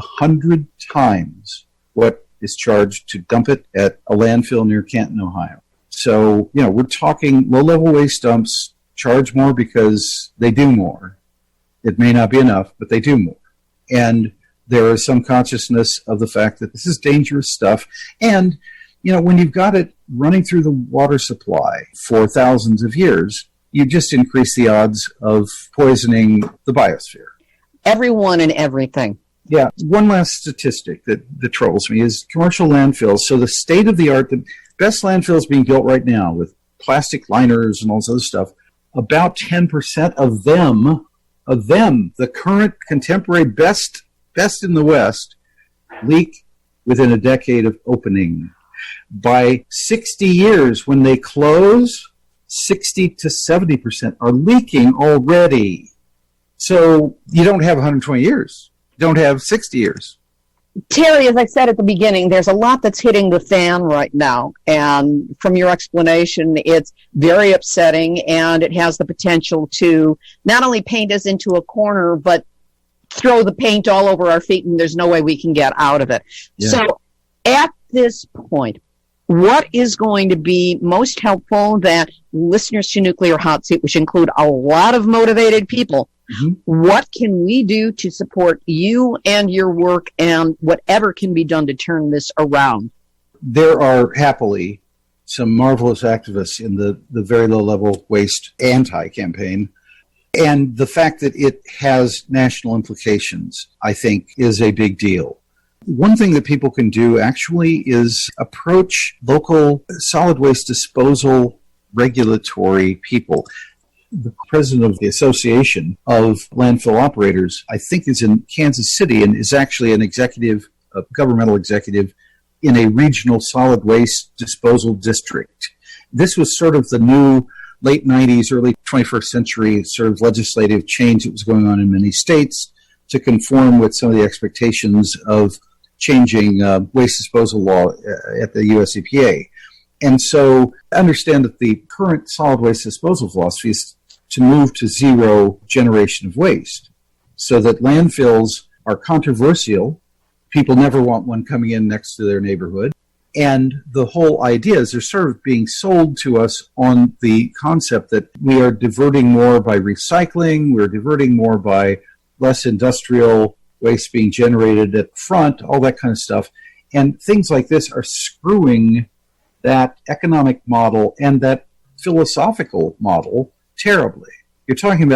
100 times what is charged to dump it at a landfill near Canton, Ohio. So, we're talking low-level waste dumps charge more because they do more. It may not be enough, but they do more. And there is some consciousness of the fact that this is dangerous stuff. And, when you've got it running through the water supply for thousands of years, you just increase the odds of poisoning the biosphere. Everyone and everything. Yeah. One last statistic that troubles me is commercial landfills. So the state-of-the-art, the best landfills being built right now with plastic liners and all this other stuff, about 10% of them, the current contemporary best in the West, leak within a decade of opening. By 60 years, when they close, 60 to 70% are leaking already. So you don't have 120 years. You don't have 60 years. Terry, as I said at the beginning, there's a lot that's hitting the fan right now. And from your explanation, it's very upsetting, and it has the potential to not only paint us into a corner, but throw the paint all over our feet, and there's no way we can get out of it. Yeah. So at this point, what is going to be most helpful that listeners to Nuclear Hot Seat, which include a lot of motivated people, what can we do to support you and your work, and whatever can be done to turn this around? There are happily some marvelous activists in the very low-level waste anti-campaign. And the fact that it has national implications, I think, is a big deal. One thing that people can do actually is approach local solid waste disposal regulatory people. The president of the Association of Landfill Operators, I think, is in Kansas City and is actually an executive, a governmental executive in a regional solid waste disposal district. This was sort of the new late 90s, early 21st century sort of legislative change that was going on in many states to conform with some of the expectations of changing waste disposal law at the US EPA. And so understand that the current solid waste disposal philosophy is to move to zero generation of waste, so that landfills are controversial. People never want one coming in next to their neighborhood. And the whole idea is they're sort of being sold to us on the concept that we are diverting more by recycling, we're diverting more by less industrial waste being generated at the front, all that kind of stuff. And things like this are screwing that economic model and that philosophical model terribly. You're talking about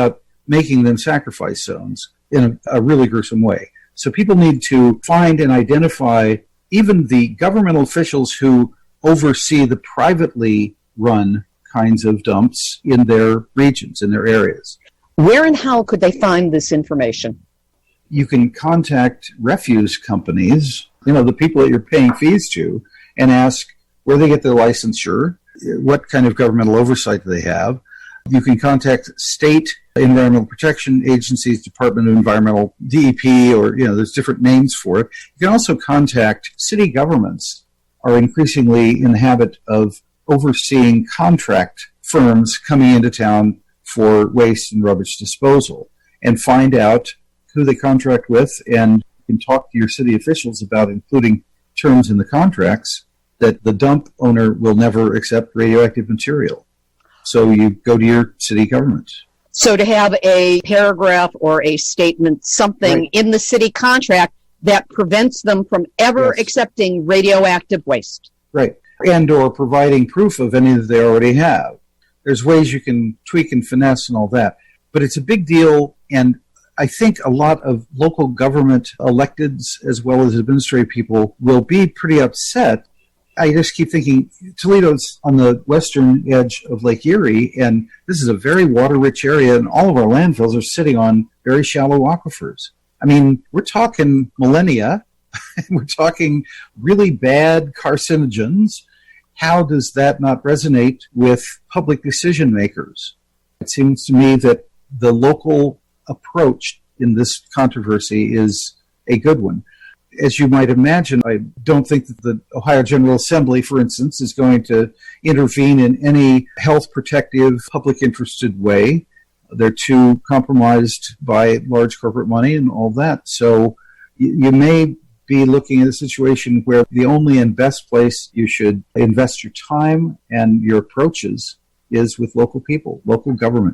making them sacrifice zones in a really gruesome way. So people need to find and identify even the governmental officials who oversee the privately run kinds of dumps in their regions, in their areas. Where and how could they find this information? You can contact refuse companies, the people that you're paying fees to, and ask where they get their licensure, what kind of governmental oversight do they have. You can contact state environmental protection agencies, Department of Environmental, DEP, or, there's different names for it. You can also contact city governments are increasingly in the habit of overseeing contract firms coming into town for waste and rubbish disposal, and find out who they contract with, and you can talk to your city officials about including terms in the contracts that the dump owner will never accept radioactive material. So you go to your city government. So to have a paragraph or a statement, something Right. in the city contract that prevents them from ever accepting radioactive waste. Right. And or providing proof of any that they already have. There's ways you can tweak and finesse and all that. But it's a big deal, and I think a lot of local government electeds as well as administrative people will be pretty upset. I just keep thinking Toledo's on the western edge of Lake Erie, and this is a very water-rich area, and all of our landfills are sitting on very shallow aquifers. I mean, we're talking millennia, we're talking really bad carcinogens. How does that not resonate with public decision makers? It seems to me that the local approach in this controversy is a good one. As you might imagine, I don't think that the Ohio General Assembly, for instance, is going to intervene in any health protective, public interested way. They're too compromised by large corporate money and all that. So you may be looking at a situation where the only and best place you should invest your time and your approaches is with local people, local government.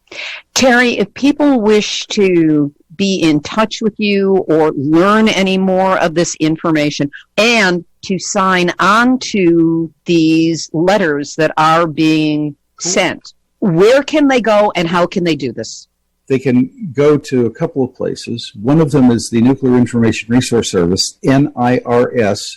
Terry, if people wish to be in touch with you or learn any more of this information and to sign on to these letters that are being sent, where can they go and how can they do this? They can go to a couple of places. One of them is the Nuclear Information Resource Service, NIRS,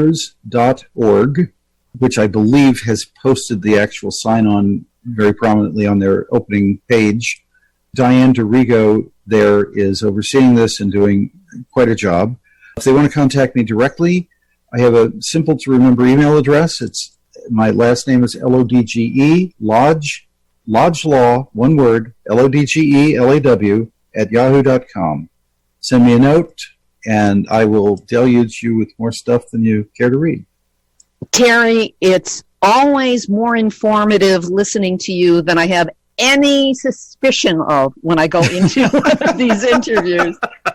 NIRS.org, which I believe has posted the actual sign-on very prominently on their opening page. Diane DeRigo there is overseeing this and doing quite a job. If they want to contact me directly, I have a simple-to-remember email address. My last name is LODGE, Lodge Law, one word, LODGELAW, @yahoo.com. Send me a note, and I will deluge you with more stuff than you care to read. Terry, it's always more informative listening to you than I have any suspicion of when I go into these interviews.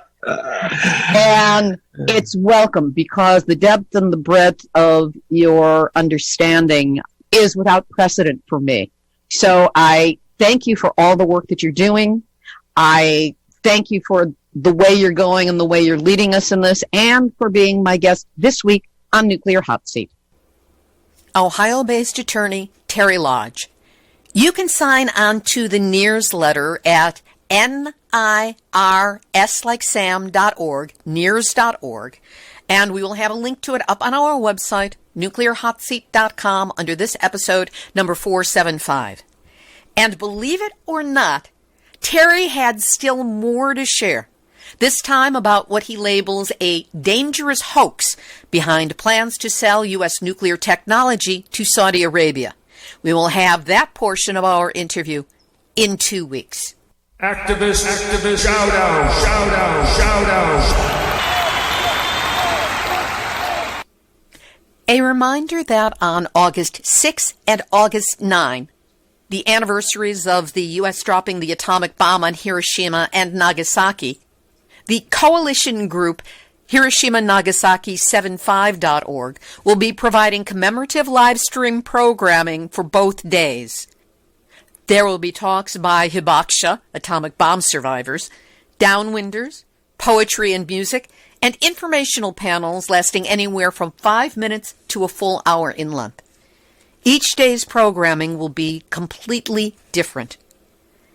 And it's welcome because the depth and the breadth of your understanding is without precedent for me. So I thank you for all the work that you're doing. I thank you for the way you're going and the way you're leading us in this, and for being my guest this week on Nuclear Hot Seat. Ohio-based attorney Terry Lodge. You can sign on to the NIRS letter at NIRS.org, NIRS.org, and we will have a link to it up on our website, nuclearhotseat.com, under this episode, number 475. And believe it or not, Terry had still more to share, this time about what he labels a dangerous hoax behind plans to sell U.S. nuclear technology to Saudi Arabia. We will have that portion of our interview in 2 weeks. Activist, shout out. A reminder that on August 6 and August 9, the anniversaries of the U.S. dropping the atomic bomb on Hiroshima and Nagasaki, the coalition group HiroshimaNagasaki75.org will be providing commemorative live stream programming for both days. There will be talks by Hibakusha, atomic bomb survivors, downwinders, poetry and music, and informational panels lasting anywhere from 5 minutes to a full hour in length. Each day's programming will be completely different.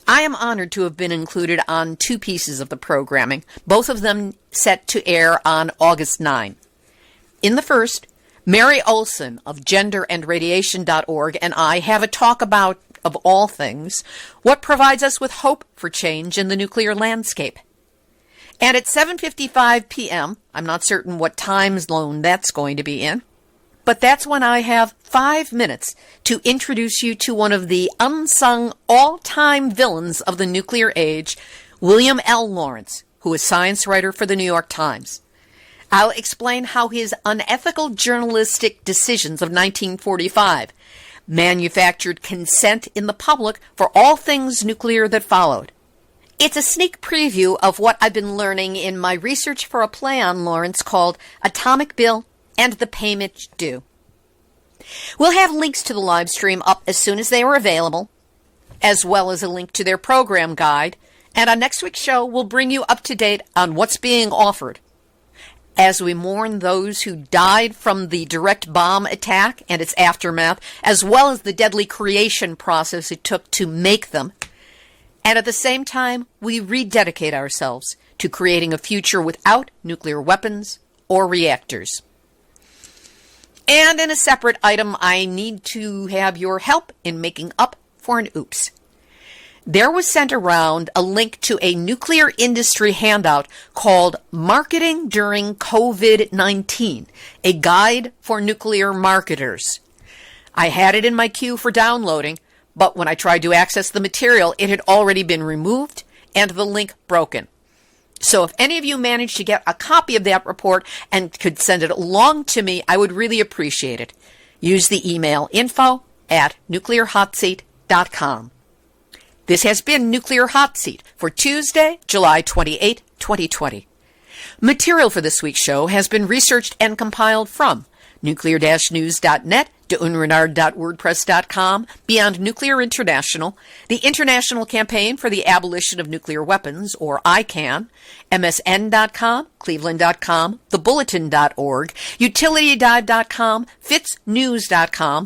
I am honored to have been included on 2 pieces of the programming, both of them set to air on August 9. In the first, Mary Olson of genderandradiation.org and I have a talk about, of all things, what provides us with hope for change in the nuclear landscape. And at 7:55 p.m., I'm not certain what time zone that's going to be in, but that's when I have 5 minutes to introduce you to one of the unsung all-time villains of the nuclear age, William L. Lawrence, who is science writer for the New York Times. I'll explain how his unethical journalistic decisions of 1945 manufactured consent in the public for all things nuclear that followed. It's a sneak preview of what I've been learning in my research for a play on Lawrence called Atomic Bill and the Payment Due. We'll have links to the live stream up as soon as they are available, as well as a link to their program guide, and on next week's show, we'll bring you up to date on what's being offered as we mourn those who died from the direct bomb attack and its aftermath, as well as the deadly creation process it took to make them. And at the same time, we rededicate ourselves to creating a future without nuclear weapons or reactors. And in a separate item, I need to have your help in making up for an oops. There was sent around a link to a nuclear industry handout called Marketing During COVID-19, a guide for nuclear marketers. I had it in my queue for downloading, but when I tried to access the material, it had already been removed and the link broken. So if any of you managed to get a copy of that report and could send it along to me, I would really appreciate it. Use the email info@nuclearhotseat.com. This has been Nuclear Hot Seat for Tuesday, July 28, 2020. Material for this week's show has been researched and compiled from nuclear-news.net, deunrenard.wordpress.com, Beyond Nuclear International, the International Campaign for the Abolition of Nuclear Weapons, or ICAN, MSN.com, Cleveland.com, thebulletin.org, UtilityDive.com, FitzNews.com,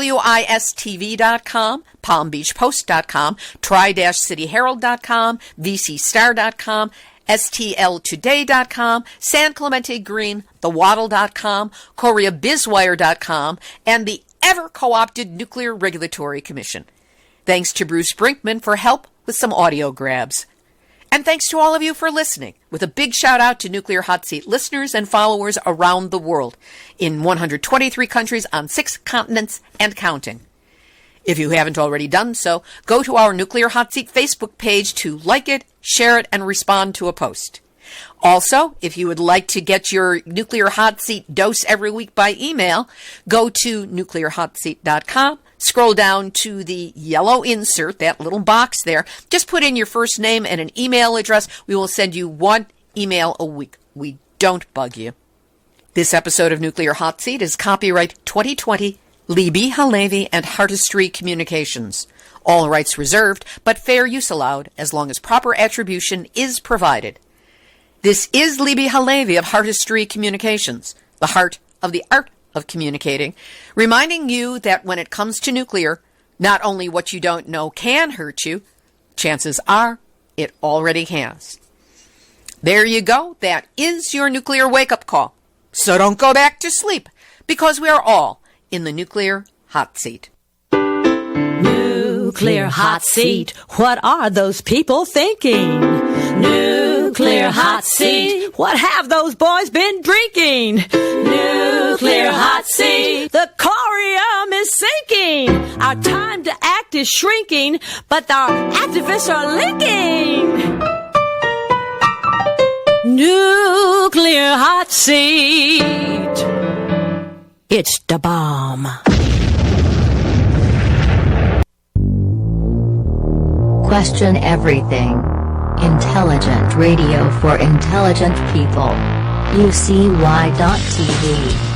WISTV.com, PalmBeachPost.com, Tri-CityHerald.com, VCStar.com, STLtoday.com, San Clemente Green, thewaddle.com, KoreaBizWire.com, and the ever-co-opted Nuclear Regulatory Commission. Thanks to Bruce Brinkman for help with some audio grabs. And thanks to all of you for listening, with a big shout-out to Nuclear Hot Seat listeners and followers around the world, in 123 countries on 6 continents and counting. If you haven't already done so, go to our Nuclear Hot Seat Facebook page to like it, share it, and respond to a post. Also, if you would like to get your Nuclear Hot Seat dose every week by email, go to nuclearhotseat.com, scroll down to the yellow insert, that little box there, just put in your first name and an email address. We will send you 1 email a week. We don't bug you. This episode of Nuclear Hot Seat is copyright 2020, Libby Halevi and Heartistry Communications. All rights reserved, but fair use allowed as long as proper attribution is provided. This is Libby Halevi of Heartistry Communications, the heart of the art of communicating, reminding you that when it comes to nuclear, not only what you don't know can hurt you, chances are it already has. There you go. That is your nuclear wake-up call. So don't go back to sleep, because we are all in the Nuclear Hot Seat. Nuclear hot seat. What are those people thinking? Nuclear hot seat. What have those boys been drinking? Nuclear hot seat. The corium is sinking. Our time to act is shrinking, but our activists are linking. Nuclear hot seat. It's the bomb. Question everything. Intelligent radio for intelligent people. UCY.TV